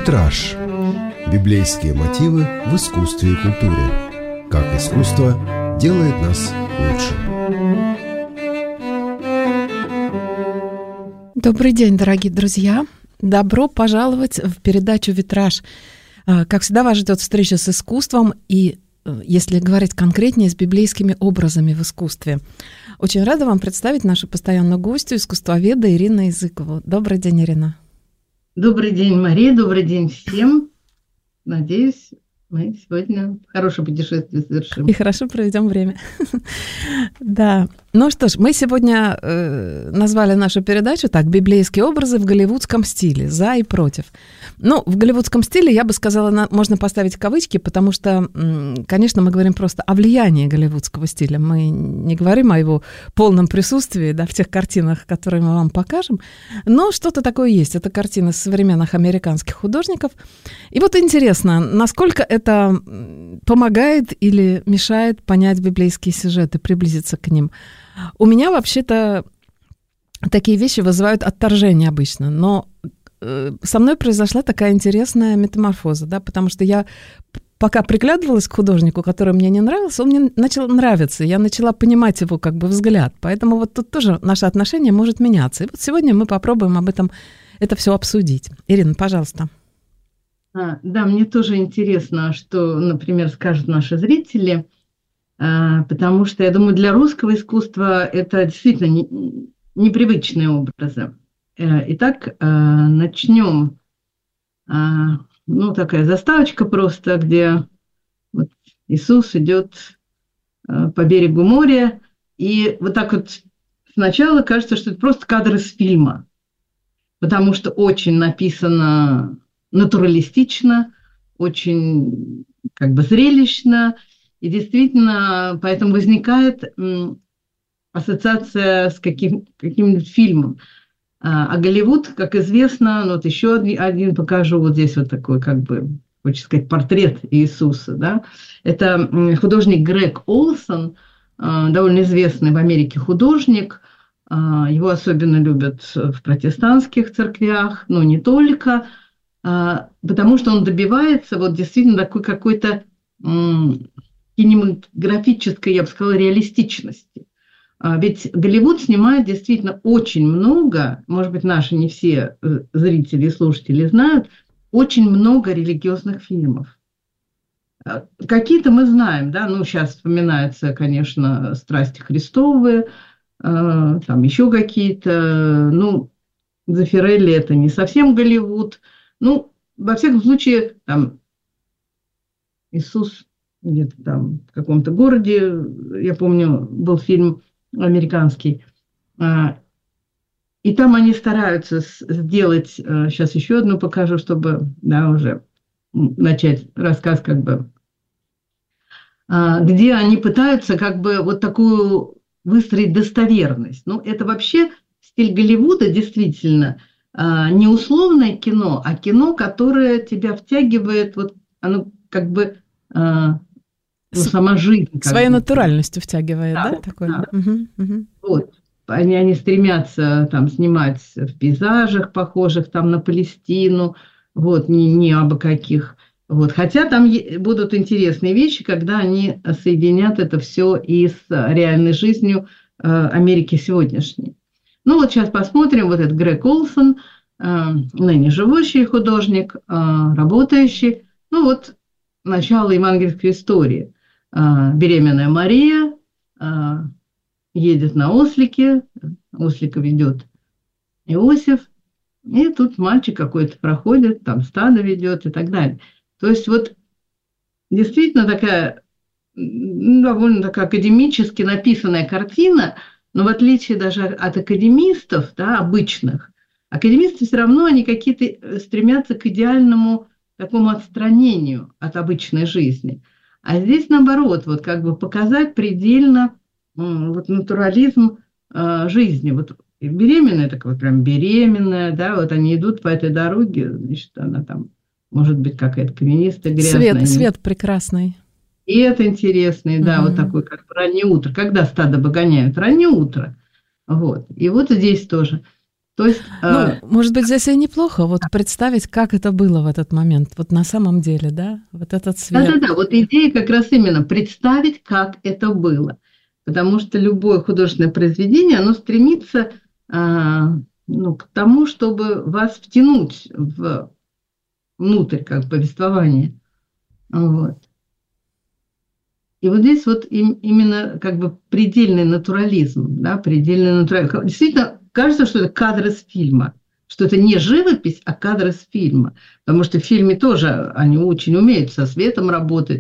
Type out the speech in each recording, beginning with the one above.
Витраж. Библейские мотивы в искусстве и культуре. Как искусство делает нас лучше. Добрый день, дорогие друзья! Добро пожаловать в передачу «Витраж». Как всегда, вас ждет встреча с искусством и, если говорить конкретнее, с библейскими образами в искусстве. Очень рада вам представить нашу постоянную гостью, искусствоведа Ирину Языкову. Добрый день, Ирина. Добрый день, Мария, добрый день всем. Надеюсь, мы сегодня хорошее путешествие совершим. И хорошо проведем время. Да. Ну что ж, мы сегодня назвали нашу передачу так: «Библейские образы в голливудском стиле. За и против». Ну, в голливудском стиле, я бы сказала, можно поставить кавычки, потому что, конечно, мы говорим просто о влиянии голливудского стиля. Мы не говорим о его полном присутствии, да, в тех картинах, которые мы вам покажем, но что-то такое есть. Это картины современных американских художников. И вот интересно, насколько это помогает или мешает понять библейские сюжеты, приблизиться к ним. У меня вообще-то такие вещи вызывают отторжение обычно, но со мной произошла такая интересная метаморфоза, да, потому что я пока приглядывалась к художнику, который мне не нравился, он мне начал нравиться, я начала понимать его как бы взгляд, поэтому вот тут тоже наше отношение может меняться. И вот сегодня мы попробуем об этом это все обсудить. Ирина, пожалуйста. Да, мне тоже интересно, что, например, скажут наши зрители, потому что, я думаю, для русского искусства это действительно непривычные образы. Итак, начнем. Ну, такая заставочка просто, где вот Иисус идет по берегу моря, и вот так вот сначала кажется, что это просто кадр из фильма, потому что очень написано натуралистично, очень как бы зрелищно, и действительно поэтому возникает ассоциация с каким-нибудь фильмом. А Голливуд, как известно, вот еще один покажу, вот здесь вот такой, как бы, хочется сказать, портрет Иисуса, да. Это художник Грег Олсон, довольно известный в Америке художник, его особенно любят в протестантских церквях, но не только, потому что он добивается вот действительно такой какой-то кинематографической, я бы сказала, реалистичности. Ведь Голливуд снимает действительно очень много, может быть, наши не все зрители и слушатели знают, очень много религиозных фильмов. Какие-то мы знаем, да, ну, сейчас вспоминаются, конечно, «Страсти Христовы», там еще какие-то, ну, Зафирелли – это не совсем Голливуд. Ну, во всяком случае, там, Иисус где-то там в каком-то городе, я помню, был фильм американский. И там они стараются сделать, сейчас еще одну покажу, чтобы, да, уже начать рассказ как бы, где они пытаются как бы вот такую выстроить достоверность. Ну, это вообще стиль Голливуда действительно не условное кино, а кино, которое тебя втягивает, вот оно как бы... сама жизнь. Своей натуральностью втягивает, да? Такой? Да. Вот. Они стремятся там снимать в пейзажах, похожих там на Палестину, вот, не абы каких. Вот. Хотя там будут интересные вещи, когда они соединят это все и с реальной жизнью Америки сегодняшней. Ну вот сейчас посмотрим, вот этот Грег Олсон, ныне живущий художник, работающий, ну вот начало евангельской истории. Беременная Мария едет на ослике, ослика ведет Иосиф, и тут мальчик какой-то проходит, там стадо ведет и так далее. То есть вот действительно такая, довольно такая академически написанная картина, но в отличие даже от академистов, да, обычных, академисты все равно они какие-то стремятся к идеальному такому отстранению от обычной жизни. А здесь наоборот, вот как бы показать предельно вот натурализм жизни. Вот беременная, такая прям беременная, да, вот они идут по этой дороге, значит, она там, может быть, какая-то каменистая, грязная. Свет прекрасный. И это интересный, да, вот такой, как раннее утро. Когда стадо погоняют? Раннее утро. Вот. И вот здесь тоже. То есть, может быть, здесь и неплохо вот представить, как это было в этот момент, вот на самом деле, да, вот этот свет. Да, вот идея как раз именно представить, как это было, потому что любое художественное произведение, оно стремится к тому, чтобы вас втянуть внутрь как повествования. Вот. И вот здесь вот именно как бы предельный натурализм, да, предельный натурализм. Действительно, кажется, что это кадр из фильма, что это не живопись, а кадр из фильма. Потому что в фильме тоже они очень умеют со светом работать.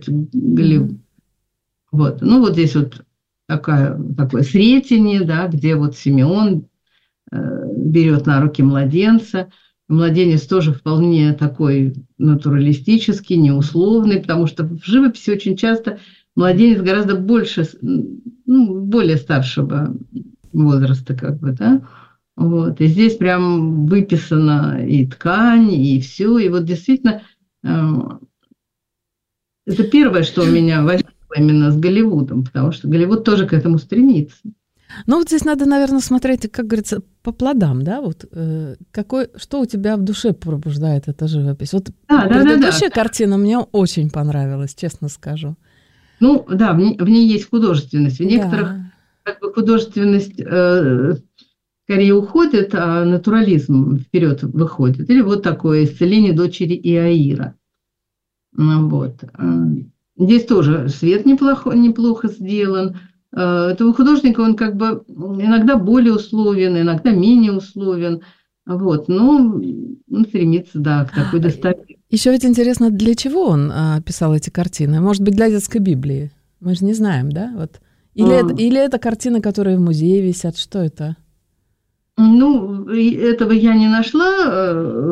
Вот. Ну, вот здесь вот такое Сретение, да, где вот Симеон берет на руки младенца. Младенец тоже вполне такой натуралистический, неусловный, потому что в живописи очень часто младенец гораздо более старшего возраста, как бы, да. Вот. И здесь прям выписана и ткань, и все. И вот действительно, это первое, что у меня возникло именно с Голливудом, потому что Голливуд тоже к этому стремится. Ну, вот здесь надо, наверное, смотреть, как говорится, по плодам, да, вот что у тебя в душе пробуждает эта живопись. Вот предыдущая картина мне очень понравилась, честно скажу. Ну, да, в ней есть художественность. В некоторых как бы художественность скорее уходит, а натурализм вперед выходит. Или вот такое «Исцеление дочери Иаира». Вот. Здесь тоже свет неплохо сделан. Этого художника он как бы иногда более условен, иногда менее условен. Вот. Но он стремится, да, к такой достоверности. Еще ведь интересно, для чего он писал эти картины? Может быть, для детской Библии? Мы же не знаем, да? Вот. Или это картины, которые в музее висят? Что это? Ну, этого я не нашла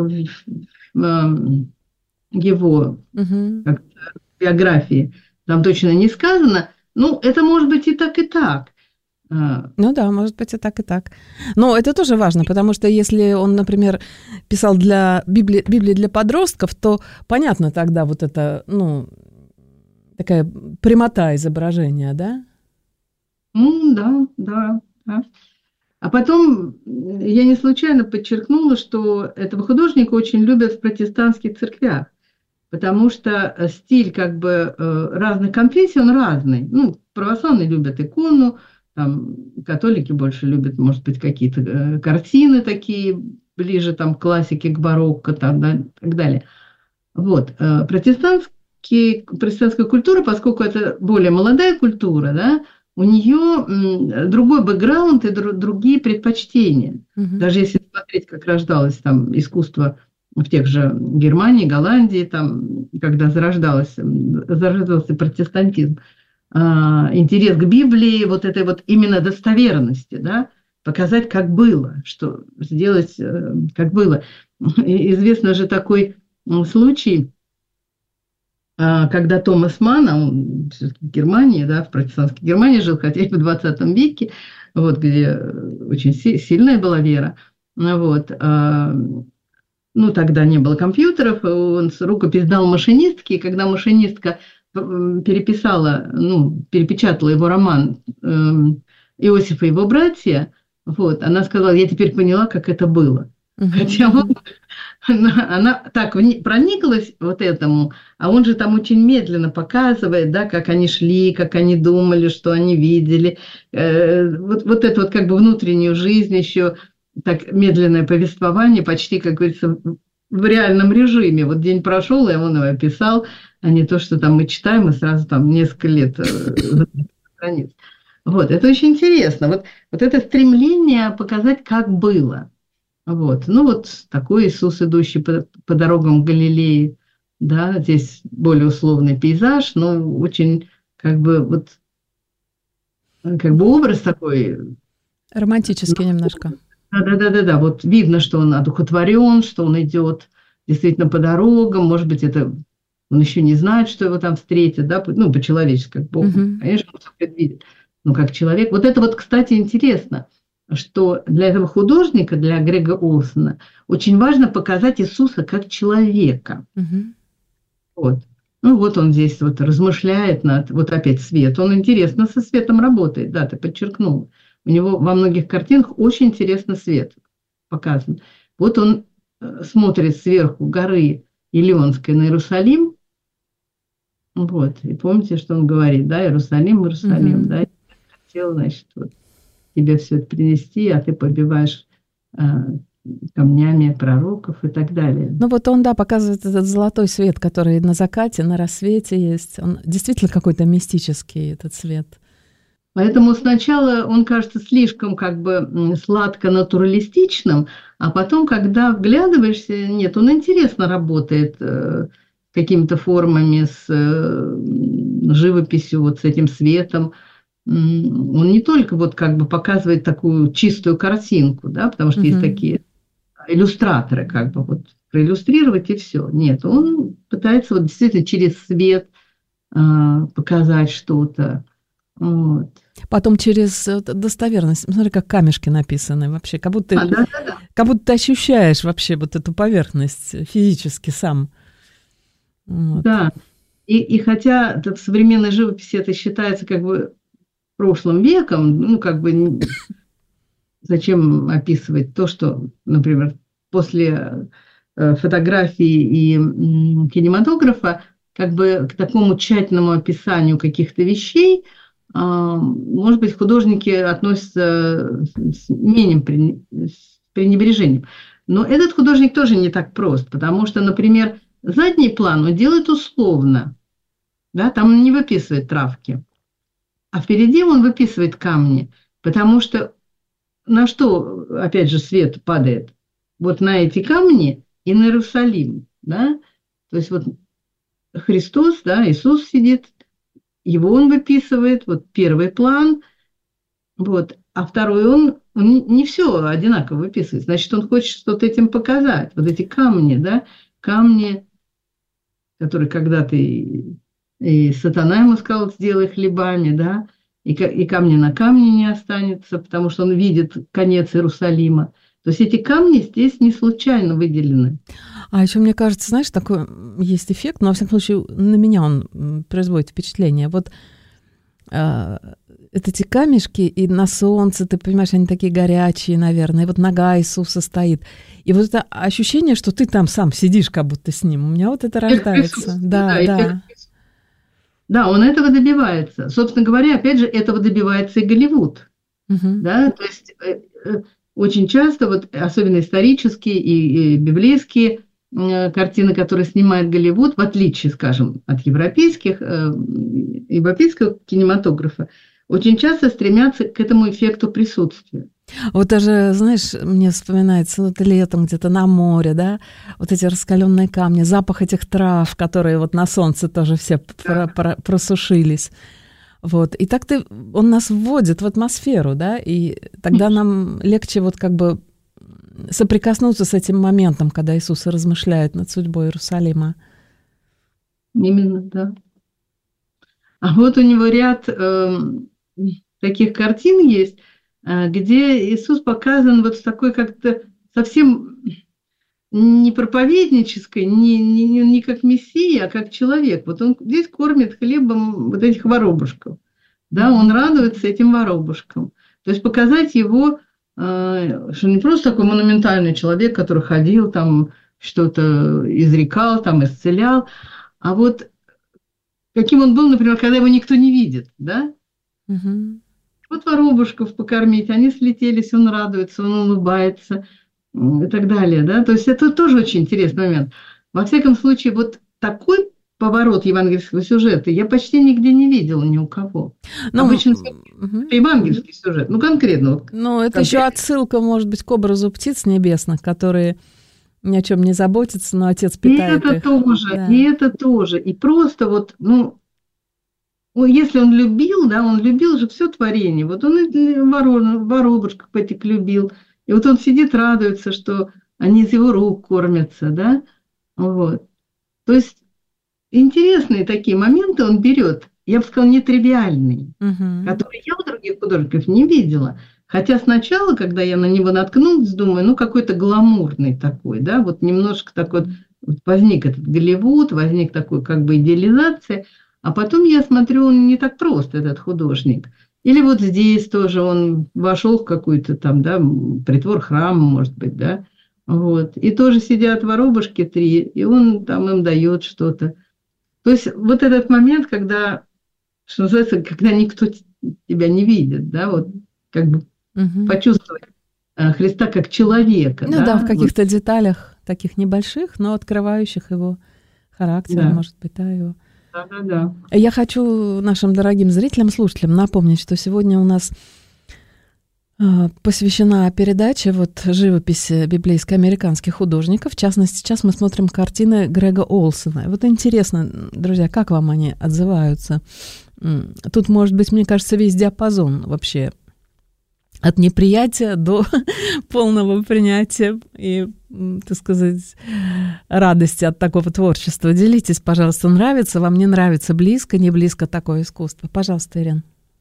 в его биографии. Там точно не сказано. Ну, это может быть и так, и так. Ну да, может быть и так, и так. Но это тоже важно, потому что если он, например, писал для Библии для подростков, то понятно тогда вот это, такая прямота изображения, да? Да. А потом я не случайно подчеркнула, что этого художника очень любят в протестантских церквях, потому что стиль как бы разных конфессий, он разный. Ну, православные любят икону, там, католики больше любят, может быть, какие-то картины такие, ближе там, к классике, к барокко, там, да, и так далее. Вот. Протестантская культура, поскольку это более молодая культура, да, у нее другой бэкграунд и другие предпочтения. Даже если смотреть, как рождалось там искусство в тех же Германии, Голландии, там, когда зарождался протестантизм, интерес к Библии, вот этой вот именно достоверности, да, показать, как было, что сделать, как было. Известно же такой случай, когда Томас Манн, он в Германии, да, в протестантской Германии жил, хотя и в 20 веке, вот, где очень сильная была вера, вот, тогда не было компьютеров, он рукопись дал машинистке, и когда машинистка перепечатала его роман «Иосиф и его братья», вот, она сказала: я теперь поняла, как это было. Хотя она так прониклась вот этому, а он же там очень медленно показывает, да, как они шли, как они думали, что они видели. Вот это вот как бы внутреннюю жизнь еще, так медленное повествование, почти, как говорится, в реальном режиме. Вот день прошел, и он его описал, а не то, что там мы читаем, и сразу там несколько лет страниц. Вот, это очень интересно. Вот это стремление показать, как было. Вот. Такой Иисус, идущий по дорогам Галилеи, да, здесь более условный пейзаж, но очень как бы образ такой. Романтический немножко. Да. Вот видно, что он одухотворен, что он идет действительно по дорогам, может быть, это он еще не знает, что его там встретят, да, по-человечески, как Бог, конечно, он все предвидит, но как человек. Вот это вот, кстати, интересно, что для этого художника, для Грега Олсона, очень важно показать Иисуса как человека. Вот. Вот он здесь вот размышляет над, вот опять свет. Он интересно со светом работает, да, ты подчеркнул. У него во многих картинах очень интересно свет. показано. Вот он смотрит сверху горы Илионской на Иерусалим. Вот, и помните, что он говорит, да, Иерусалим, Иерусалим, да, я хотел, значит, вот, тебе все это принести, а ты побиваешь камнями пророков и так далее. Ну вот он, да, показывает этот золотой свет, который на закате, на рассвете есть. Он действительно какой-то мистический, этот свет. Поэтому сначала он кажется слишком как бы сладко-натуралистичным, а потом, когда вглядываешься, нет, он интересно работает какими-то формами, с живописью, вот с этим светом. Он не только вот как бы показывает такую чистую картинку, да, потому что есть такие иллюстраторы, как бы вот проиллюстрировать и все. Нет, он пытается вот действительно через свет показать что-то. Вот. Потом через достоверность. Смотри, как камешки написаны вообще. Как будто ты ощущаешь вообще вот эту поверхность физически сам. Вот. Да. И хотя в современной живописи это считается как бы прошлым веком, ну, как бы зачем описывать то, что, например, после фотографии и кинематографа, как бы к такому тщательному описанию каких-то вещей, может быть, художники относятся с менее пренебрежением. Но этот художник тоже не так прост, потому что, например, задний план он делает условно, да, там он не выписывает травки, а впереди он выписывает камни, потому что на что, опять же, свет падает? Вот на эти камни и на Иерусалим, да, то есть вот Христос, да, Иисус сидит, его он выписывает, вот первый план, вот, а второй он не все одинаково выписывает, значит, он хочет что-то этим показать, вот эти камни, да, камни, которые когда-то и сатана ему сказал, сделай хлебами, да, и камни на камне не останется, потому что он видит конец Иерусалима. То есть эти камни здесь не случайно выделены. А еще, мне кажется, знаешь, такой есть эффект, но, во всяком случае, на меня он производит впечатление. Вот эти камешки и на солнце, ты понимаешь, они такие горячие, наверное, и вот нога Иисуса стоит. И вот это ощущение, что ты там сам сидишь как будто с ним, у меня вот это рождается. Да. Да, он этого добивается. Собственно говоря, опять же, этого добивается и Голливуд. Да? То есть очень часто, вот, особенно исторические и библейские картины, которые снимает Голливуд, в отличие, скажем, от европейского кинематографа, очень часто стремятся к этому эффекту присутствия. Вот даже, знаешь, мне вспоминается вот летом где-то на море, да, вот эти раскаленные камни, запах этих трав, которые вот на солнце тоже все просушились. Вот. И так он нас вводит в атмосферу, да, и тогда нам легче вот как бы соприкоснуться с этим моментом, когда Иисус размышляет над судьбой Иерусалима. Именно, да. А вот у него ряд таких картин есть, где Иисус показан вот с такой как-то совсем не проповеднической, не как мессия, а как человек. Вот он здесь кормит хлебом вот этих воробушков. Да, он радуется этим воробушкам. То есть показать его, что не просто такой монументальный человек, который ходил там, что-то изрекал, там, исцелял, а вот каким он был, например, когда его никто не видит, да? Вот воробушков покормить, они слетелись, он радуется, он улыбается и так далее, да? То есть это тоже очень интересный момент. Во всяком случае, вот такой поворот евангельского сюжета я почти нигде не видела ни у кого. Обычно это евангельский сюжет, ну конкретно. Ну это еще отсылка, может быть, к образу птиц небесных, которые ни о чем не заботятся, но Отец питает их. И это тоже. И просто вот, ну, если он любил, да, он любил же все творение. Вот он и воробушков этих любил. И вот он сидит, радуется, что они из его рук кормятся, да. Вот. То есть интересные такие моменты он берет, я бы сказала, нетривиальные, которые я у других художников не видела. Хотя сначала, когда я на него наткнулась, думаю, ну, какой-то гламурный такой, да, вот немножко такой, вот возник этот Голливуд, возник такой как бы идеализация, а потом я смотрю, он не так прост, этот художник. Или вот здесь тоже он вошел в какой-то там, да, притвор храма, может быть, да, вот. И тоже сидят воробушки 3, и он там им дает что-то. То есть вот этот момент, когда, что называется, когда никто тебя не видит, да, вот как бы почувствовать Христа как человека. Ну да, в каких-то вот деталях таких небольших, но открывающих его характер, да. Может быть, да, его. Да. Я хочу нашим дорогим зрителям, слушателям напомнить, что сегодня у нас посвящена передача вот живописи библейско-американских художников. В частности, сейчас мы смотрим картины Грега Олсона. Вот интересно, друзья, как вам они отзываются? Тут, может быть, мне кажется, весь диапазон вообще от неприятия до полного принятия и, так сказать, радости от такого творчества. Делитесь, пожалуйста, нравится вам, не нравится, близко, не близко такое искусство. Пожалуйста, Ирина.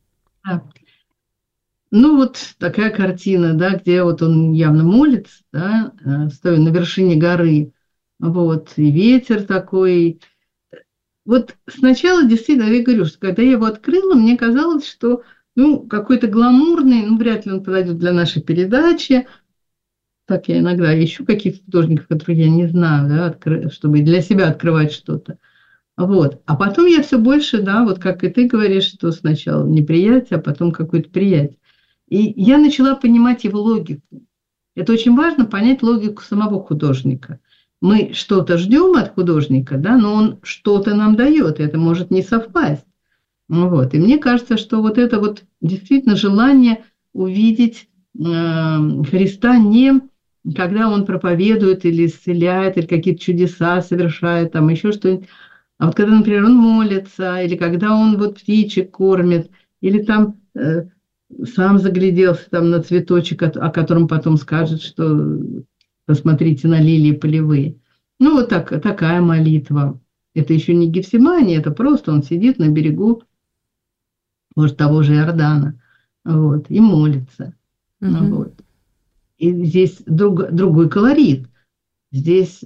Ну, вот такая картина, да, где вот он явно молится, да, стоя на вершине горы, вот, и ветер такой. Вот сначала, действительно, я говорю, что когда я его открыла, мне казалось, что, ну, какой-то гламурный, ну, вряд ли он подойдет для нашей передачи. Так я иногда ищу каких-то художников, которых я не знаю, да, чтобы для себя открывать что-то. Вот. А потом я все больше, да, вот как и ты говоришь, что сначала неприятие, а потом какое-то приятие. И я начала понимать его логику. Это очень важно, понять логику самого художника. Мы что-то ждем от художника, да, но он что-то нам дает, и это может не совпасть. Вот. И мне кажется, что вот это вот действительно желание увидеть Христа не когда он проповедует или исцеляет, или какие-то чудеса совершает, там еще что-нибудь, а вот когда, например, он молится, или когда он вот птичек кормит, или там сам загляделся там на цветочек, о котором потом скажет, что посмотрите на лилии полевые. Ну, вот такая молитва. Это еще не Гефсимания, это просто он сидит на берегу, может, того же Иордана, вот, и молится. Вот. И здесь другой колорит. Здесь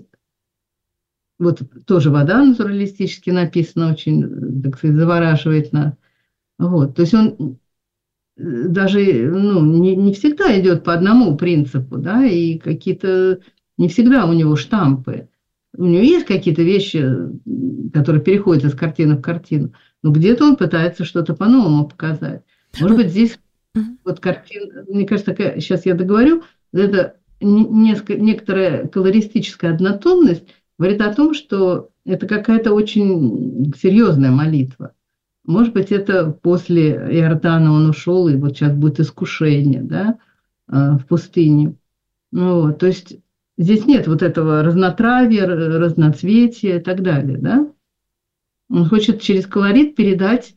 вот тоже вода натуралистически написана, очень, так сказать, завораживает нас. Вот. То есть он даже не всегда идет по одному принципу, да, и какие-то не всегда у него штампы. У него есть какие-то вещи, которые переходят из картины в картину, но где-то он пытается что-то по-новому показать. Может быть, здесь вот картина, мне кажется, сейчас я договорю, это некоторая колористическая однотонность говорит о том, что это какая-то очень серьезная молитва. Может быть, это после Иордана он ушел, и вот сейчас будет искушение, да, в пустыне. Ну, вот, то есть здесь нет вот этого разнотравия, разноцветия и так далее, да. Он хочет через колорит передать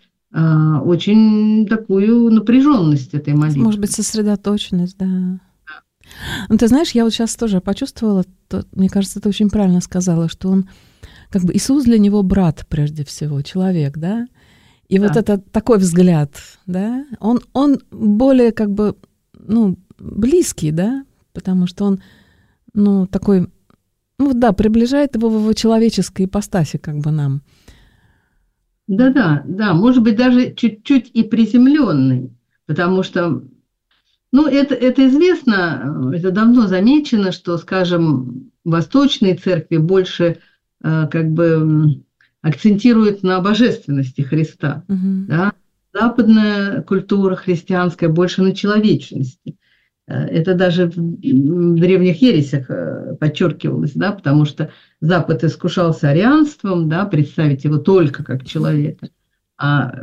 очень такую напряженность этой молитвы. Может быть, сосредоточенность, да. Ну, ты знаешь, я вот сейчас тоже почувствовала, мне кажется, ты очень правильно сказала, что он, как бы, Иисус для него брат, прежде всего, человек, да. И вот это такой взгляд, да, он более как бы, близкий, да, потому что он, такой, приближает его в его человеческой ипостаси как бы нам. Да, может быть, даже чуть-чуть и приземленный, потому что, это известно, это давно замечено, что, скажем, в Восточной Церкви больше как бы акцентирует на божественности Христа, да? Западная культура христианская больше на человечности. Это даже в древних ересях подчеркивалось, да, потому что Запад искушался арианством, да, представить его только как человека, а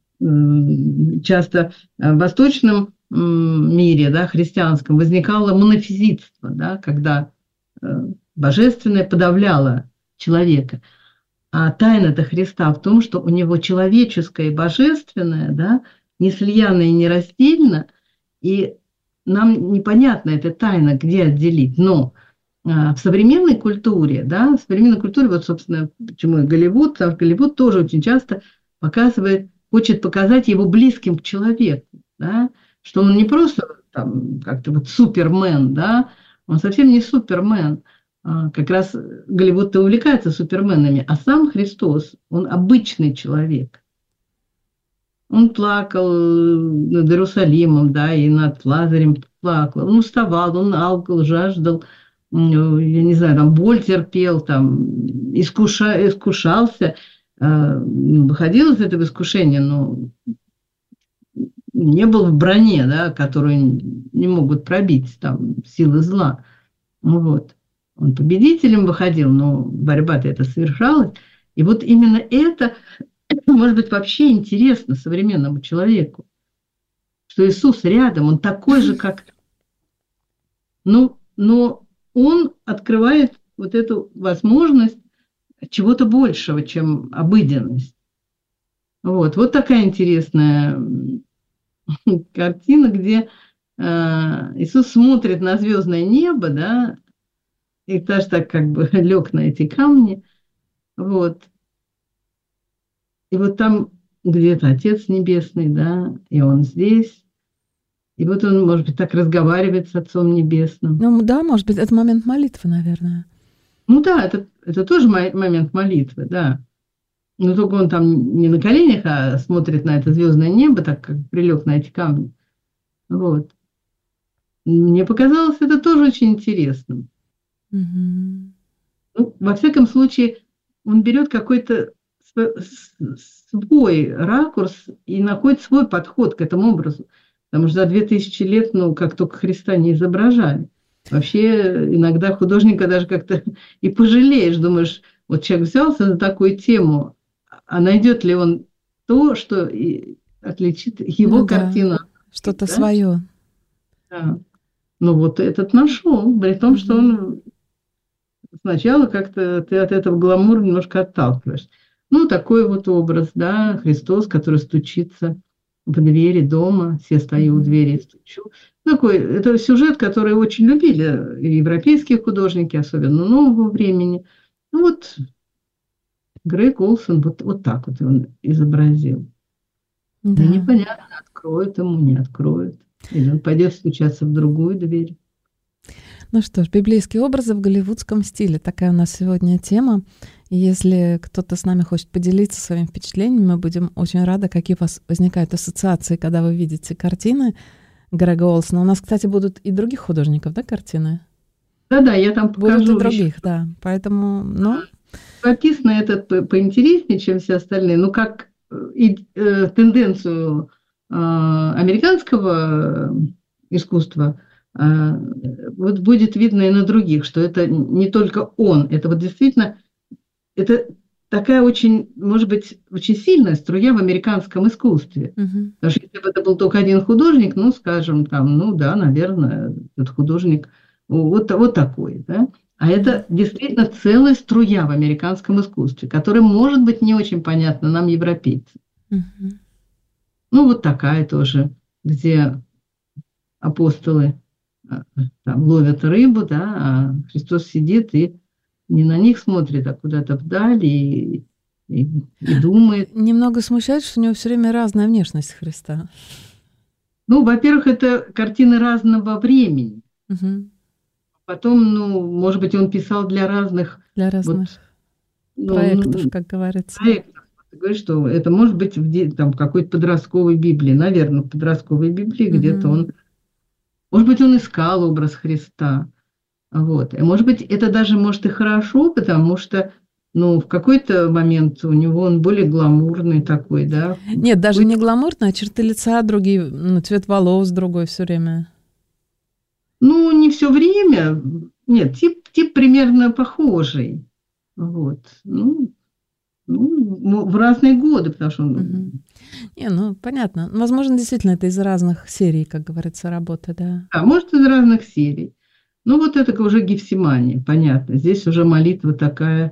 часто в восточном мире, да, христианском, возникало монофизитство, да, когда божественное подавляло человека. А тайна-то Христа в том, что у него человеческое и божественное, да, не слиянно и не раздельно, и нам непонятна эта тайна, где отделить. Но в современной культуре, вот, собственно, почему и Голливуд, потому что Голливуд тоже очень часто хочет показать его близким к человеку, да, что он не просто там как-то вот супермен, да, он совсем не супермен. Как раз Голливуд-то увлекается суперменами, а сам Христос, он обычный человек. Он плакал над Иерусалимом, да, и над Лазарем плакал. Он уставал, он алкал, жаждал, я не знаю, там боль терпел, там искушался, выходил из этого искушения, но не был в броне, да, которую не могут пробить там силы зла. Ну вот. Он победителем выходил, но борьба-то это совершалась. И вот именно это, может быть, вообще интересно современному человеку, что Иисус рядом, он такой же, как... Но он открывает вот эту возможность чего-то большего, чем обыденность. Вот такая интересная картина, где Иисус смотрит на звездное небо, да, и даже так как бы лег на эти камни, вот. И вот там где-то Отец Небесный, да, и Он здесь. И вот он, может быть, так разговаривает с Отцом Небесным. Ну да, может быть, это момент молитвы, наверное. Ну да, это тоже момент молитвы, да. Но только он там не на коленях, а смотрит на это звездное небо, так как прилег на эти камни. Вот. Мне показалось это тоже очень интересным. Угу. Ну, во всяком случае, он берет какой-то свой ракурс и находит свой подход к этому образу. Потому что за 2000 лет, как только Христа не изображали. Вообще, иногда художника даже как-то и пожалеешь. Думаешь, вот человек взялся за такую тему, а найдет ли он то, что отличит его картину? Что-то свое. Да. Ну вот этот нашел, при том, что он сначала как-то ты от этого гламура немножко отталкиваешься. Такой вот образ, да, Христос, который стучится в двери дома, все стою у двери и стучу. Это сюжет, который очень любили и европейские художники, особенно нового времени. Грег Олсон вот так вот он изобразил. Да. И непонятно, откроют ему, не откроют. Или он пойдет стучаться в другую дверь. Ну что ж, библейские образы в голливудском стиле. Такая у нас сегодня тема. Если кто-то с нами хочет поделиться своими впечатлениями, мы будем очень рады, какие у вас возникают ассоциации, когда вы видите картины Грега Олсона. У нас, кстати, будут и других художников, да, картины? Да, я там покажу. Будут и других, еще. Да. Поэтому, Написано это поинтереснее, чем все остальные. Как и тенденцию американского искусства, вот будет видно и на других, что это не только он, это вот действительно, это такая очень, может быть, очень сильная струя в американском искусстве. Потому что если бы это был только один художник, скажем, наверное, этот художник вот такой, да. А это действительно целая струя в американском искусстве, которая, может быть, не очень понятна нам, европейцам. Вот такая тоже, где апостолы там ловят рыбу, да, а Христос сидит и не на них смотрит, а куда-то вдаль и думает. Немного смущает, что у него все время разная внешность Христа. Во-первых, это картины разного времени. Потом, может быть, он писал для разных проектов, как говорится. Проектов. Ты говоришь, что это может быть в какой-то подростковой Библии. Наверное, в подростковой Библии где-то он... Может быть, он искал образ Христа. Вот. И, может быть, это даже может и хорошо, потому что в какой-то момент у него он более гламурный такой, да. Нет, даже не гламурный, а черты лица другие, цвет волос другой все время. Не все время. Нет, тип примерно похожий. Вот. В разные годы, потому что... понятно. Возможно, действительно, это из разных серий, как говорится, работа, да. Да, может, из разных серий. Это уже Гефсимания, понятно. Здесь уже молитва такая...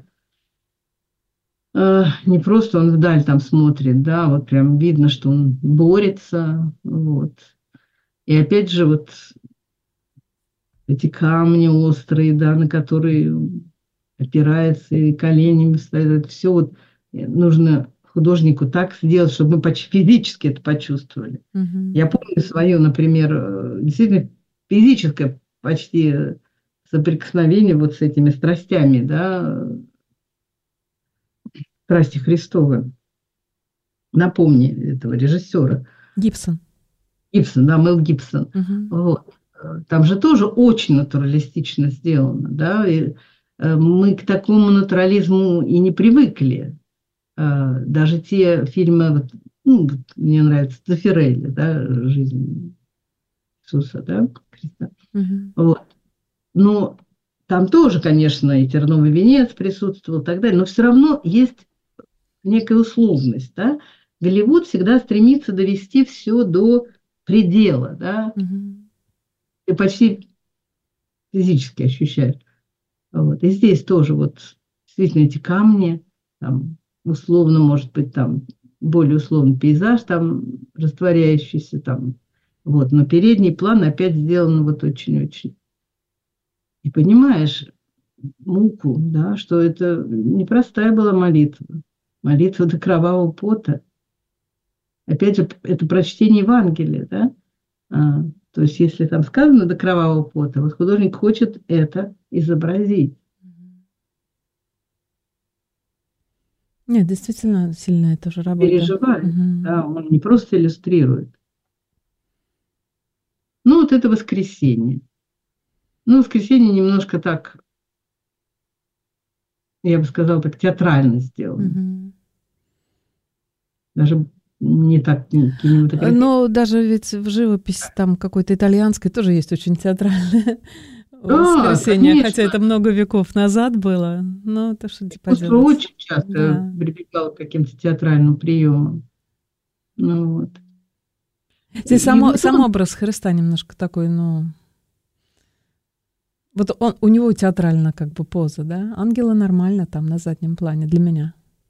не просто он вдаль там смотрит, да, вот прям видно, что он борется, вот. И опять же, эти камни острые, да, на которые опирается и коленями стоит, это все нужно художнику так сделать, чтобы мы физически это почувствовали. Я помню свое, например, действительно физическое почти соприкосновение с этими страстями, да, страсти Христовы. напомни этого режиссера. Гибсон. Гибсон, да, Мел Гибсон. Угу. Вот. Там же тоже очень натуралистично сделано, да, и мы к такому натурализму и не привыкли. Даже те фильмы, мне нравится Дзеффирелли, да, «Жизнь Иисуса», да, Христа. Угу. Вот. Но там тоже, конечно, и «Терновый венец» присутствовал и так далее, но все равно есть некая условность, да. Голливуд всегда стремится довести все до предела, да, и почти физически ощущаешь. Вот. И здесь тоже вот действительно эти камни, там, условно, может быть, там более условный пейзаж, там растворяющийся, там, вот, но передний план опять сделан вот очень-очень. И понимаешь муку, да, что это непростая была молитва. Молитва до кровавого пота. Опять же, это прочтение Евангелия, да? То есть, если там сказано до кровавого пота, вот художник хочет это изобразить. Нет, действительно сильная тоже работа. Переживает, да, он не просто иллюстрирует. Ну, вот это «Воскресенье». Ну, «Воскресенье» немножко так, я бы сказала, так театрально сделано. Даже не так кинематографично. Но даже ведь в живописи там какой-то итальянской тоже есть очень театральное «Воскресенье», конечно. Хотя это много веков назад было. Но это что поделать. Очень часто прибегал к каким-то театральным приемам. Ну, вот. Здесь сам образ Христа немножко такой, вот у него театрально как бы поза, да? Ангелы нормально там на заднем плане для меня.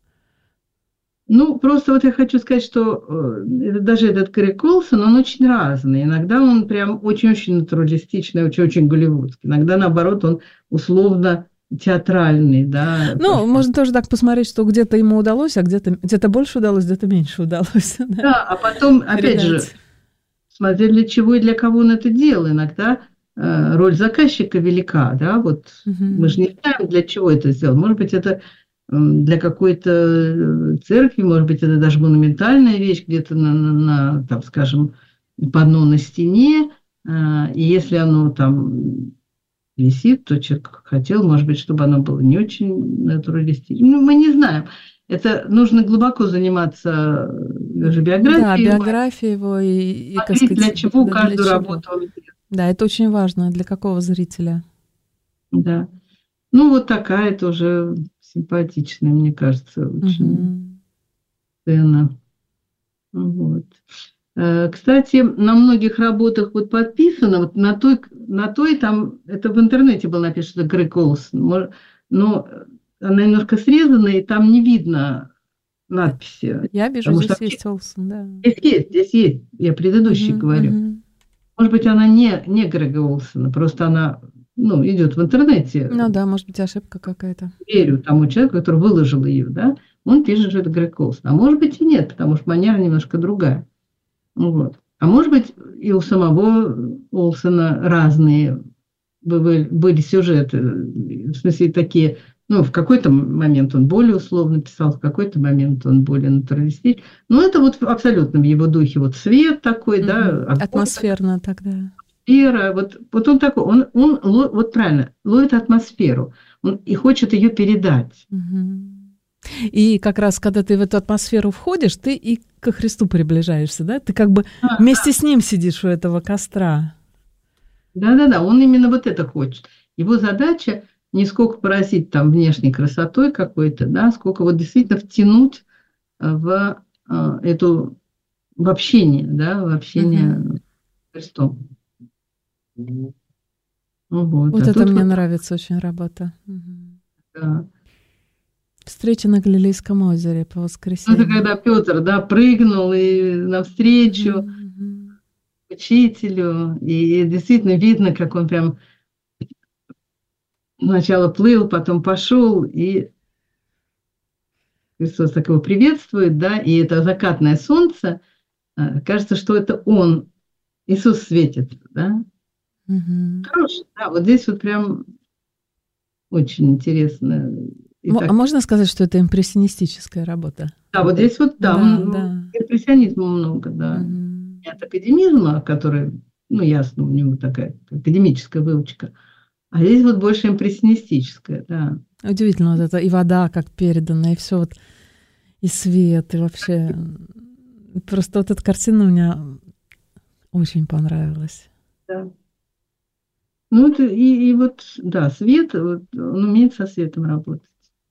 Ну, просто вот я хочу сказать, что даже этот Грег Олсон, он очень разный. Иногда он прям очень-очень натуралистичный, очень-очень голливудский. Иногда, наоборот, он условно театральный, да. Ну, можно тоже так посмотреть, что где-то ему удалось, а где-то больше удалось, где-то меньше удалось. Да, а потом, опять же, смотря для чего и для кого он это делал. Иногда роль заказчика велика, да, вот мы же не знаем, для чего это сделал. Может быть, это для какой-то церкви, может быть, это даже монументальная вещь, где-то на там, скажем, панно на стене, и если оно там висит, то человек хотел, может быть, чтобы оно было не очень натуралистично. Ну, мы не знаем. Это нужно глубоко заниматься даже биографией. Да, биографией его и как сказать, для чего каждую работу он делает. Да, это очень важно. Для какого зрителя? Да. Ну, вот такая тоже симпатичная, мне кажется, очень сцена. Вот. Кстати, на многих работах вот подписано, вот на той там, это в интернете было написано, что Грег Олсон, но она немножко срезана, и там не видно надписи. Я вижу, здесь есть Олсон, да. Здесь есть, я предыдущий говорю. Может быть, она не Грега Олсона, просто она идет в интернете. Ну да, может быть, ошибка какая-то. Верю тому человеку, который выложил ее, да, он пишет, что это Грег Олсон. А может быть и нет, потому что манера немножко другая. Вот. А может быть, и у самого Олсона разные были сюжеты, в смысле такие, в какой-то момент он более условно писал, в какой-то момент он более натуралистичный. Но это вот абсолютно в его духе, вот свет такой, да. Атмосферно тогда. Атмосфера, вот он такой, он вот правильно, ловит атмосферу, он и хочет ее передать. И как раз, когда ты в эту атмосферу входишь, ты и ко Христу приближаешься, да? Ты как бы вместе с ним сидишь у этого костра. Да, он именно вот это хочет. Его задача не сколько поразить там внешней красотой какой-то, да, сколько вот действительно втянуть в общение, да, в общение с Христом. Вот это мне нравится очень работа. Да. Встреча на Галилейском озере по воскресенью. Это когда Петр, да, прыгнул и навстречу учителю, и действительно видно, как он прям сначала плыл, потом пошел, и Христос так его приветствует, да, и это закатное солнце, кажется, что это он, Иисус светит, да. Хороший, да, вот здесь вот прям очень интересно. А можно сказать, что это импрессионистическая работа? Да, вот здесь вот там Да. импрессионизма много, да. Не от академизма, который, ну, ясно, у него такая академическая выучка, а здесь вот больше импрессионистическая, да. Удивительно вот это, и вода как передана, и все вот, и свет, и вообще. Просто вот эта картина мне очень понравилась. Да. Ну, это и вот, да, свет, вот, он умеет со светом работать.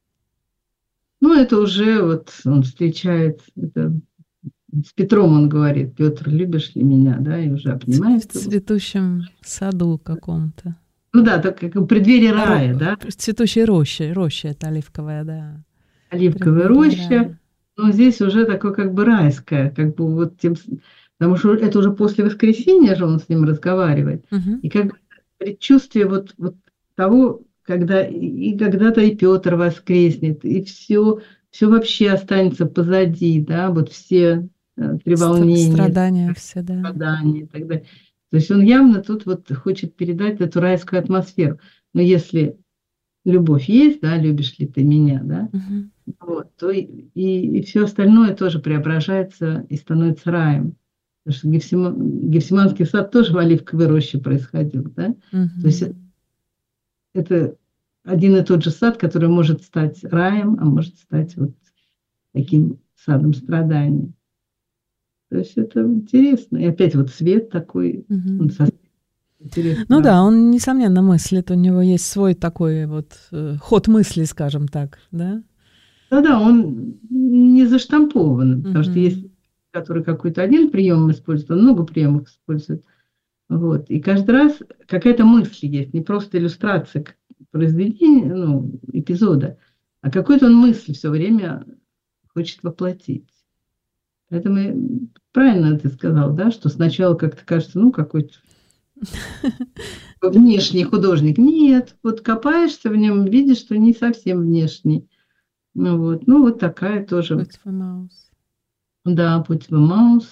Ну, это уже вот он встречает, это, с Петром он говорит: Петр, любишь ли меня, да, и уже обнимает В его. цветущем саду каком-то. Ну да, так как в преддверии рая, да. Цветущей роща это оливковая, да. Оливковая роща, но здесь уже такое как бы райское, как бы вот тем, потому что это уже после воскресения же он с ним разговаривает, и как бы предчувствие вот того, когда и когда-то и Петр воскреснет, и все вообще останется позади, да, вот все треволнения, страдания все, да. страдания и так далее. То есть он явно тут вот хочет передать эту райскую атмосферу. Но если любовь есть, да, любишь ли ты меня, да, вот, то и все остальное тоже преображается и становится раем. Потому что Гефсиманский сад тоже в оливковой роще происходил, да. То есть это один и тот же сад, который может стать раем, а может стать вот таким садом страдания. То есть это интересно. И опять вот свет такой, он интересно. Ну да, он, несомненно, мыслит, у него есть свой такой вот ход мысли, скажем так, да? Да, он не заштампован, потому что есть, который какой-то один прием использует, он много приемов использует. Вот. И каждый раз какая-то мысль есть, не просто иллюстрация к произведения, ну, эпизода, а какую-то он мысль все время хочет воплотить. Поэтому правильно ты сказал, да, что сначала как-то кажется, ну, какой-то внешний художник. Нет, вот копаешься в нем, видишь, что не совсем внешний. Ну, вот такая тоже. Путь в Эмаус. Да, путь в Эмаус.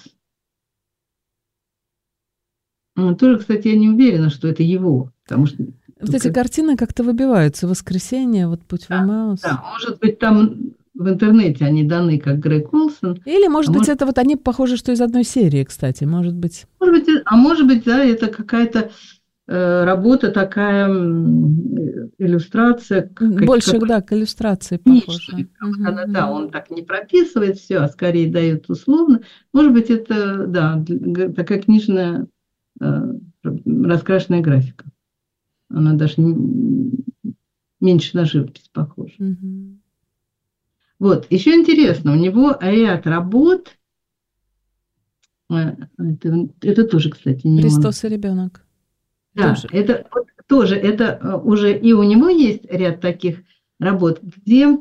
Тоже, кстати, я не уверена, что это его, потому что... Вот эти картины как-то выбиваются. «Воскресенье», вот «Путь в Эмаус». Да, может быть, там в интернете они даны как Грег Уилсон. Или, может быть, это вот они похожи, что из одной серии, кстати, может быть. Может быть, да, это какая-то работа такая, иллюстрация. Больше, да, к иллюстрации похоже. Да, он так не прописывает все, а скорее дает условно. Может быть, это, да, такая книжная раскрашенная графика. Она даже меньше на живопись похожа. Вот, еще интересно, у него ряд работ, это тоже, кстати, не «Христос и ребенок». Да, тоже. Это уже и у него есть ряд таких работ, где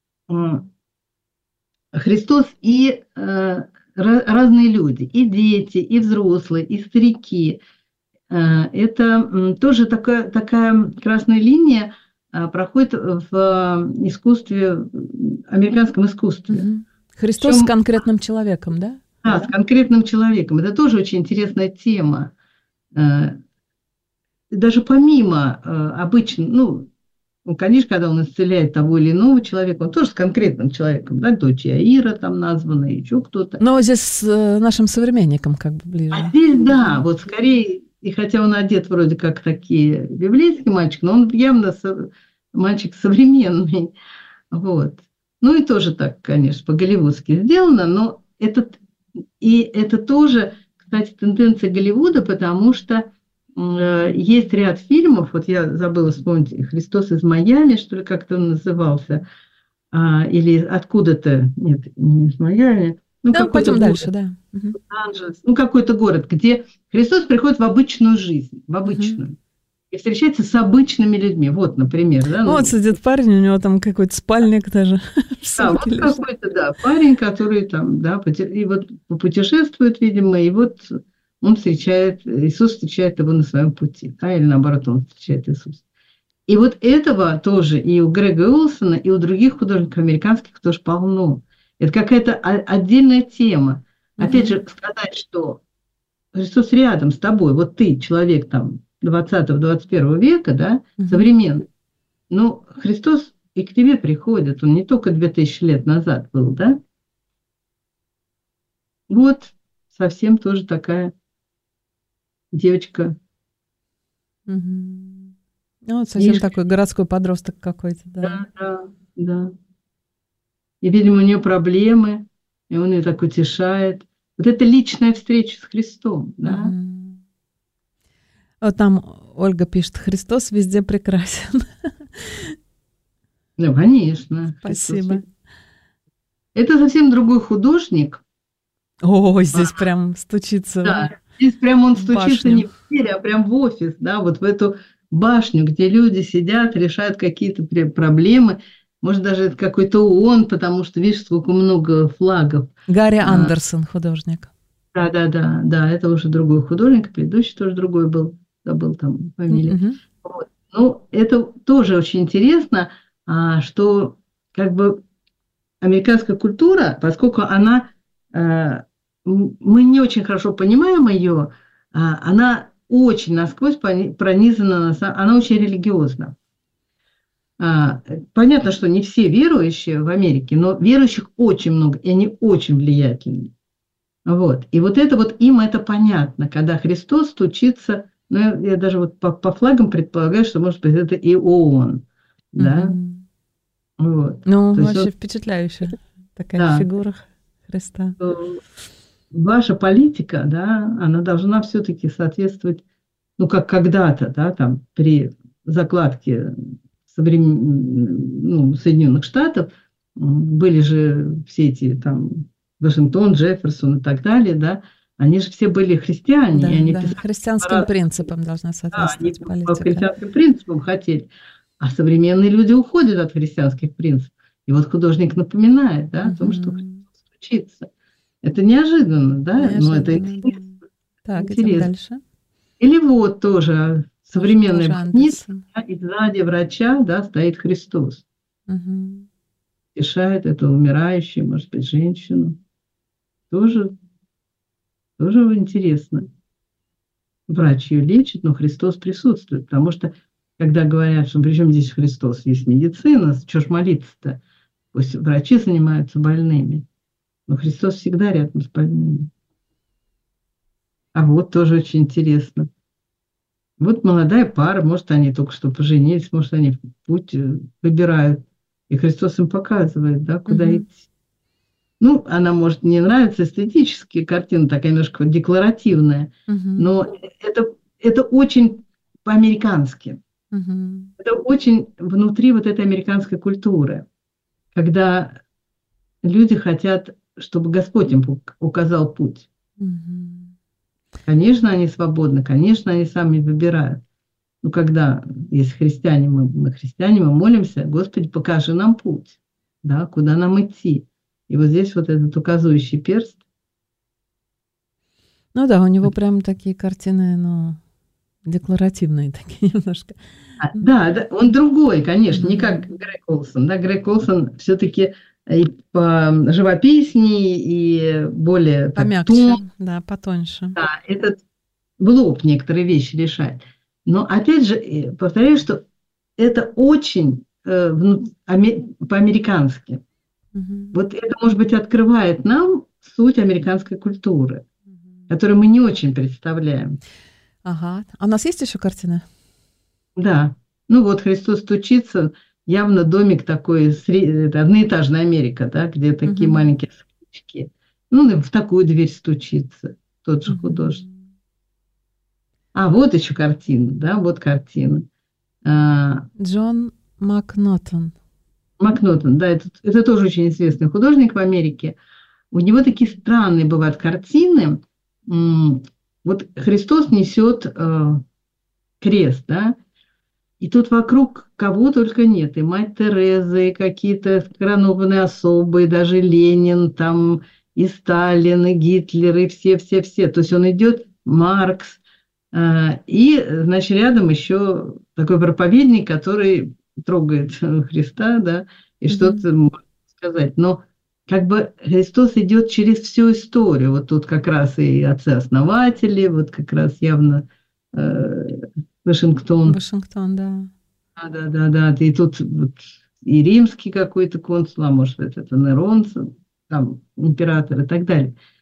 Христос и разные люди, и дети, и взрослые, и старики. Это тоже такая красная линия проходит в искусстве, американском искусстве. Христос с конкретным человеком, да? Да, с конкретным человеком. Это тоже очень интересная тема. Даже помимо обычно, конечно, когда он исцеляет того или иного человека, он тоже с конкретным человеком, да, дочь Иаира там названа, еще кто-то. Но здесь с нашим современником как бы ближе. А здесь, да, вот скорее, и хотя он одет вроде как такие библейский мальчик, но он явно мальчик современный, вот. Ну и тоже так, конечно, по-голливудски сделано, но это тоже, кстати, тенденция Голливуда, потому что есть ряд фильмов, вот я забыла вспомнить, «Христос из Майами», что ли, как-то он назывался, или откуда-то, нет, не из Майами. Да, пойдем дальше, да. Лос-Анджелес, какой-то город, где Христос приходит в обычную жизнь, в обычную, и встречается с обычными людьми. Вот, например. Да, вот сидит парень, у него там какой-то спальник даже. Да, вот какой-то, да, парень, который там, да, и вот путешествует, видимо, и вот Иисус встречает его на своем пути, да, или наоборот, он встречает Иисуса. И вот этого тоже и у Грега Уилсона, и у других художников американских тоже полно. Это какая-то отдельная тема. Опять же, сказать, что Христос рядом с тобой, вот ты, человек там 20-21 века, да, современный, но Христос и к тебе приходит, он не только 2000 лет назад был, да, Вот совсем тоже такая девочка. Ну, вот совсем Книжка. такой городской подросток какой-то, да. Да, да, да. И, видимо, у нее проблемы, и он ее так утешает. Вот это личная встреча с Христом, да? Вот там Ольга пишет: Христос везде прекрасен. Ну, конечно. Спасибо. Это совсем другой художник. О, здесь прям стучится. Да, здесь прям он в стучится башню. не в дверь, а прям в офис, да, вот в эту башню, где люди сидят, решают какие-то проблемы. Может, даже это какой-то ООН, потому что, видишь, сколько много флагов. Гарри Андерсон, художник. Да, это уже другой художник, предыдущий тоже другой был, забыл там фамилию. Вот. Ну, это тоже очень интересно, что как бы американская культура, поскольку она, мы не очень хорошо понимаем ее, она очень насквозь пронизана, она очень религиозна. Понятно, что не все верующие в Америке, но верующих очень много, и они очень влиятельны. Вот. И вот это вот им это понятно, когда Христос стучится, ну, я даже вот по флагам предполагаю, что, может быть, это и ООН, да? Вот. Ну, вообще впечатляющая такая фигура Христа. Ваша политика, да, она должна все-таки соответствовать, ну, как когда-то, да, там, при закладке Соединенных Штатов были же все эти там Вашингтон, Джефферсон и так далее, да, они же все были христиане. Да, и они христианским принципам должна соответствовать политика. По христианским принципам хотели. А современные люди уходят от христианских принципов. И вот художник напоминает, да, о том, что Христос случится. Это неожиданно, да, но это интересно. Так, идем дальше. Или вот тоже современная больница, да, и сзади врача, да, стоит Христос. Утешает эту умирающую, может быть, женщину. Тоже интересно. Врач ее лечит, но Христос присутствует. Потому что, когда говорят, что причем здесь Христос, есть медицина, чего ж молиться-то? Пусть врачи занимаются больными. Но Христос всегда рядом с больными. А вот тоже очень интересно. Вот молодая пара, может, они только что поженились, может, они путь выбирают. И Христос им показывает, да, куда идти. Ну, она, может, не нравится эстетически, картина такая немножко декларативная, но это очень по-американски. Это очень внутри вот этой американской культуры, когда люди хотят, чтобы Господь им указал путь. Конечно, они свободны, конечно, они сами выбирают. Но когда, если христиане, мы христиане, мы молимся: Господи, покажи нам путь, да, куда нам идти. И вот здесь вот этот указывающий перст. Ну да, у него прям такие картины, ну, декларативные такие немножко. Да, он другой, конечно, не как Грег Олсон. Да, Грег Олсон все-таки и поживописнее, и более помягче, да, потоньше. Да, этот в лоб некоторые вещи решает. Но опять же, повторяю, что это очень по-американски. Вот это, может быть, открывает нам суть американской культуры, которую мы не очень представляем. Ага. А у нас есть еще картины? Да. Ну вот Христос стучится, явно домик такой, это одноэтажная Америка, да, где такие маленькие скрипочки. Ну, в такую дверь стучится тот же художник. А, вот еще картина, да, вот картина. Джон Макнотон. Макнотон, да, это тоже очень известный художник в Америке. У него такие странные бывают картины. Вот Христос несет крест, да, и тут вокруг кого только нет. И мать Тереза, и какие-то коронованные особы, и даже Ленин, там, и Сталин, и Гитлер, и все-все-все. То есть он идет, Маркс, и, значит, рядом еще такой проповедник, который трогает Христа, да, и что-то может сказать. Но как бы Христос идет через всю историю. Вот тут как раз и отцы-основатели, вот как раз явно Вашингтон. Вашингтон, да. Да. И тут вот и римский какой-то консул, а может быть, это Нерон, там, император и так далее. То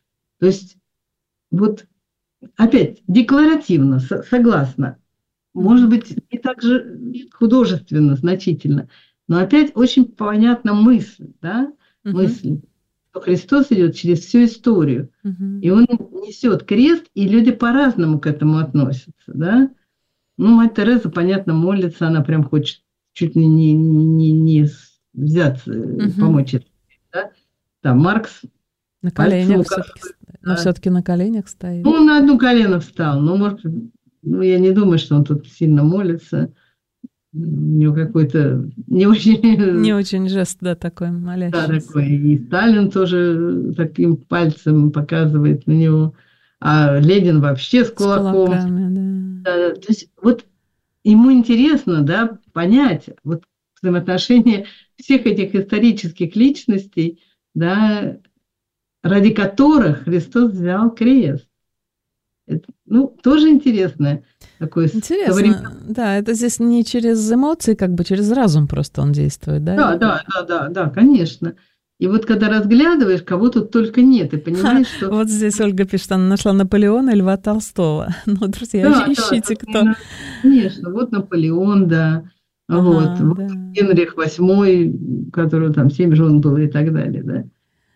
То есть вот опять декларативно, согласна, может быть, не так же художественно значительно, но опять очень понятна мысль, да, мысль, что Христос идет через всю историю, и Он несет крест, и люди по-разному к этому относятся, да. Ну, мать Тереза, понятно, молится, она прям хочет чуть ли не взяться, помочь, да. Там Маркс на коленях все-таки на коленях стоит. Ну, на одно колено встал, но, может, я не думаю, что он тут сильно молится. У него какой-то не очень жест, да, такой молящийся. Да, такой. И Сталин тоже таким пальцем показывает на него. А Ленин вообще с кулаком. С кулаками, да. То есть вот ему интересно, да, понять вот взаимоотношения всех этих исторических личностей, да, ради которых Христос взял крест. Это, тоже интересно. Интересно, да, это здесь не через эмоции, как бы через разум просто он действует, да? Да, конечно. И вот когда разглядываешь, кого тут только нет, и понимаешь, что... Вот здесь Ольга пишет, она нашла Наполеона и Льва Толстого. Ну, друзья, ищите, кто... Конечно, вот Наполеон, да. Вот Генрих VIII, у которого там 7 жен было и так далее, да.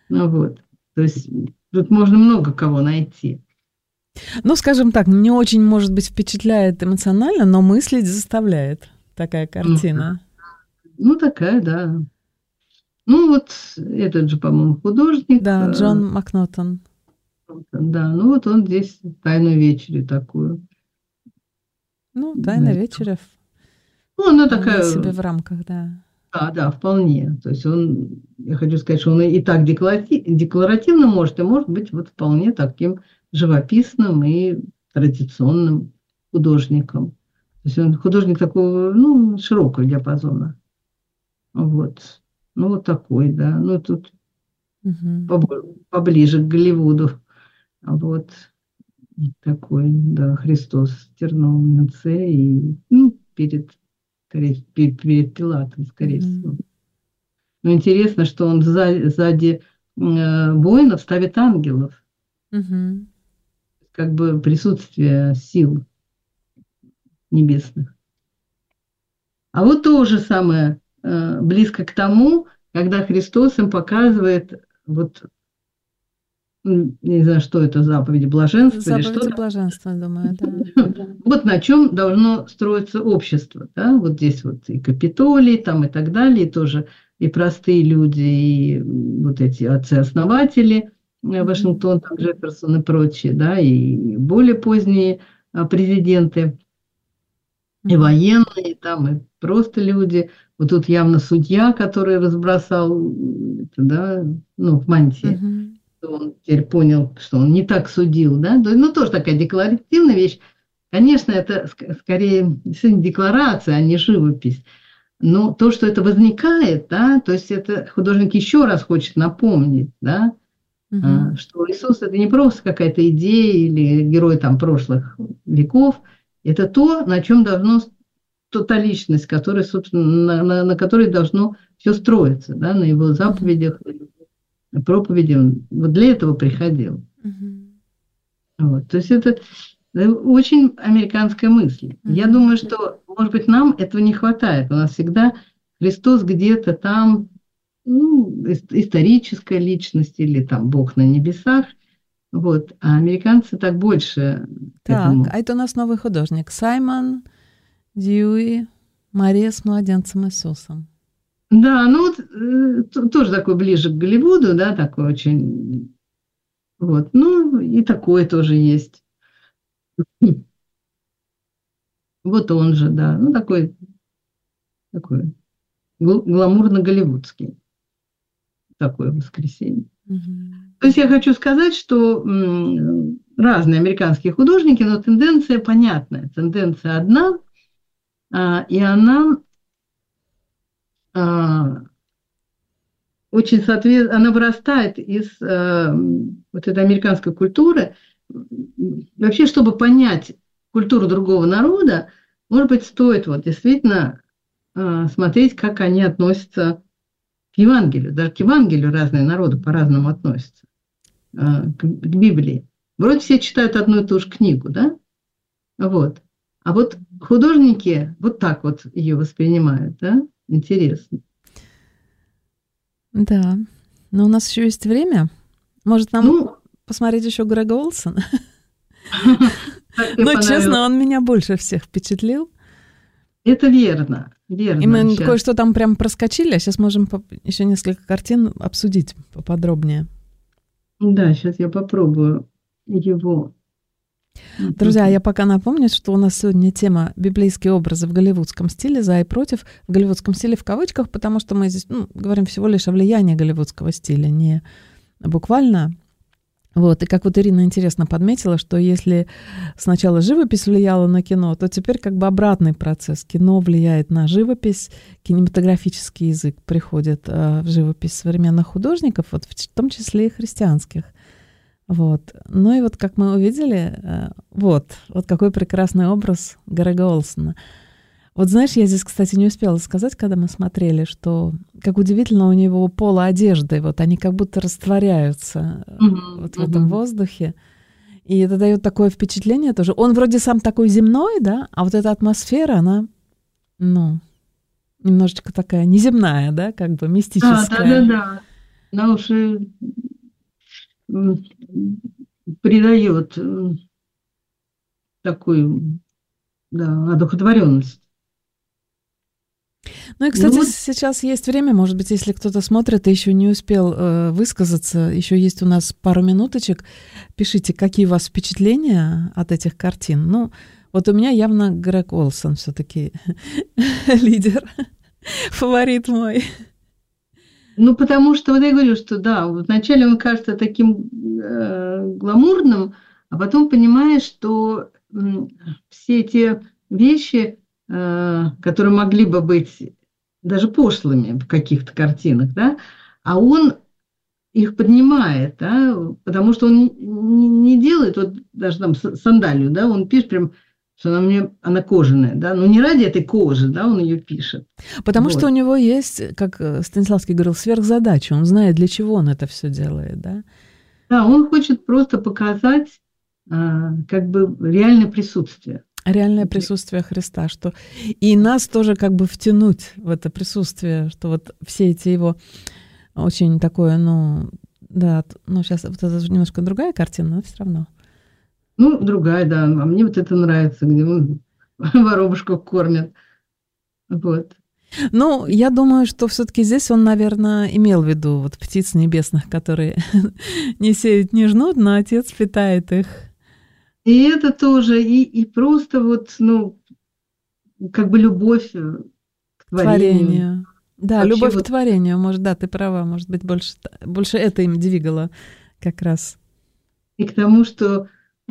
То есть тут можно много кого найти. Ну, скажем так, не очень, может быть, впечатляет эмоционально, но мыслить заставляет такая картина. Такая, да. Вот этот же, по-моему, художник. Да, Джон Макнотон. Да, вот он здесь «Тайную вечерю» такую. «Тайная вечеря». Она такая... себе в рамках, да. Да, вполне. То есть я хочу сказать, что он и так декларативно может, и может быть вот вполне таким живописным и традиционным художником. То есть он художник такого, широкого диапазона. Вот. Вот такой, да. Тут поближе к Голливуду. Вот. Такой, да, Христос в терновом венце и перед Пилатом, скорее всего. Но интересно, что он сзади воинов ставит ангелов. Как бы присутствие сил небесных. А вот то же самое близко к тому, когда Христос им показывает, не знаю, что это, заповеди блаженства. Заповеди блаженства, думаю, да. Вот на чем должно строиться общество. Да? Вот здесь вот и Капитолий, там и так далее, и тоже и простые люди, и вот эти отцы-основатели, Вашингтон, там, Джефферсон и прочие, да, и более поздние президенты, и военные, там, и просто люди. Вот тут явно судья, который разбросал, да, в мантии. Он теперь понял, что он не так судил, да. Тоже такая декларативная вещь. Конечно, это скорее декларация, а не живопись. Но то, что это возникает, да, то есть это художник еще раз хочет напомнить, да, что Иисус – это не просто какая-то идея или герой там прошлых веков, это то, на чем должно, та личность, которая, собственно, на которой должно все строиться, да, на его заповедях, на проповеди. Он вот для этого приходил. То есть это очень американская мысль. Я думаю, что, может быть, нам этого не хватает. У нас всегда Христос где-то там, историческая личность или там Бог на небесах. А американцы так больше. Так, а это у нас новый художник. Саймон Дьюи, Мария с младенцем Иисусом. Да, тоже такой ближе к Голливуду, да, такой очень. И такое тоже есть. Вот он же, да, такой гламурно-голливудский. Такое воскресенье. То есть я хочу сказать, что разные американские художники, но тенденция понятная. Тенденция одна, и она очень она вырастает из вот этой американской культуры. Вообще, чтобы понять культуру другого народа, может быть, стоит действительно смотреть, как они относятся к Евангелию. Даже к Евангелию разные народы по-разному относятся. к Библии. Вроде все читают одну и ту же книгу, да? Вот. А вот художники вот так вот ее воспринимают, да? Интересно. Да. Но у нас еще есть время. Может, нам посмотреть еще Грега Олсона? Но, честно, он меня больше всех впечатлил. Это верно, верно. И мы кое-что там прям проскочили, а сейчас можем еще несколько картин обсудить поподробнее. Да, сейчас я попробую его. Друзья, я пока напомню, что у нас сегодня тема «Библейские образы в голливудском стиле, за и против». В голливудском стиле в кавычках, потому что мы здесь говорим всего лишь о влиянии голливудского стиля, не буквально. Вот, и как вот Ирина интересно подметила, что если сначала живопись влияла на кино, то теперь как бы обратный процесс. Кино влияет на живопись, кинематографический язык приходит в живопись современных художников, вот, в том числе и христианских. Вот. Ну и вот как мы увидели, вот какой прекрасный образ Грега Олсона. Вот знаешь, я здесь, кстати, не успела сказать, когда мы смотрели, что как удивительно у него поло одежды, вот они как будто растворяются вот в этом воздухе. И это дает такое впечатление тоже. Он вроде сам такой земной, да, а вот эта атмосфера, она, немножечко такая неземная, да, как бы мистическая. Да. Она уже придает такую, одухотворенность. Ну и, кстати, сейчас есть время, может быть, если кто-то смотрит и еще не успел высказаться, еще есть у нас пару минуточек, пишите, какие у вас впечатления от этих картин. Ну, вот у меня явно Грег Олсон все-таки лидер, фаворит мой. Ну, потому что, вот я говорю, что да, вначале он кажется таким гламурным, а потом понимаешь, что все эти вещи, которые могли бы быть даже пошлыми в каких-то картинах, да, а он их поднимает, да, потому что он не делает, вот даже там сандалию, да, он пишет прям, что она кожаная, да, но не ради этой кожи, да, он ее пишет. Потому что у него есть, как Станиславский говорил, сверхзадача, он знает, для чего он это все делает, да. Да, он хочет просто показать как бы реальное присутствие. Реальное присутствие Христа, что и нас тоже как бы втянуть в это присутствие, что вот все эти его очень такое, сейчас вот это немножко другая картина, но все равно. Другая, да, а мне вот это нравится, где он воробушку кормит, вот. Я думаю, что все-таки здесь он, наверное, имел в виду вот птиц небесных, которые не сеют, не жнут, но Отец питает их. И это тоже, и просто вот, как бы любовь к творению. Да, вообще любовь к творению, может, да, ты права, может быть, больше это им двигало как раз. И к тому, что,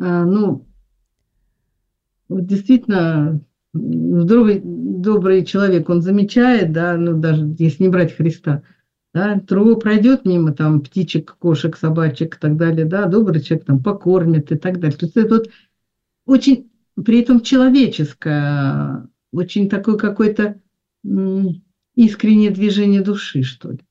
действительно, добрый человек, он замечает, да, даже если не брать Христа, да, трава пройдет мимо там птичек, кошек, собачек и так далее, да, добрый человек там покормит и так далее. То есть это вот очень, при этом человеческое, очень такое какое-то искреннее движение души, что ли.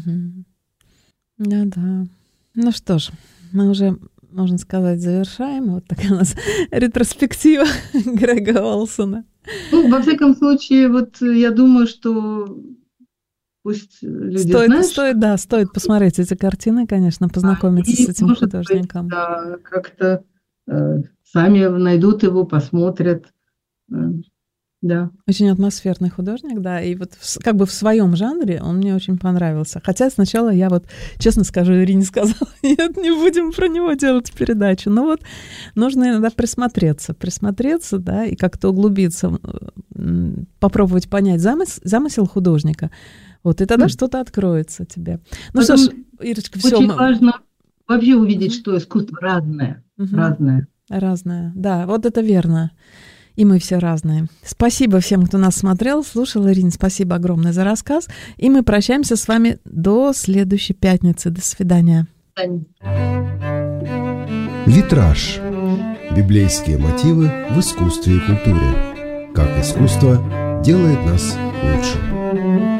Да. Ну что ж, мы уже, можно сказать, завершаем. Вот такая у нас ретроспектива Грега Олсона. Во всяком случае, вот я думаю, что пусть люди стоит посмотреть эти картины, конечно, познакомиться с этим художником. Да, как-то сами найдут его, посмотрят. Да. Очень атмосферный художник, да, и вот как бы в своем жанре он мне очень понравился. Хотя сначала я вот, честно скажу, Ирине сказала, нет, не будем про него делать передачу. Но вот нужно иногда присмотреться, да, и как-то углубиться, попробовать понять замысел художника. Вот, и тогда что-то откроется тебе. Ну что ж, Ирочка, все. Очень важно вообще увидеть, что искусство разное. Разное, да, вот это верно. И мы все разные. Спасибо всем, кто нас смотрел, слушал. Ирина, спасибо огромное за рассказ. И мы прощаемся с вами до следующей пятницы. До свидания. Витраж. Библейские мотивы в искусстве и культуре. Как искусство делает нас лучше.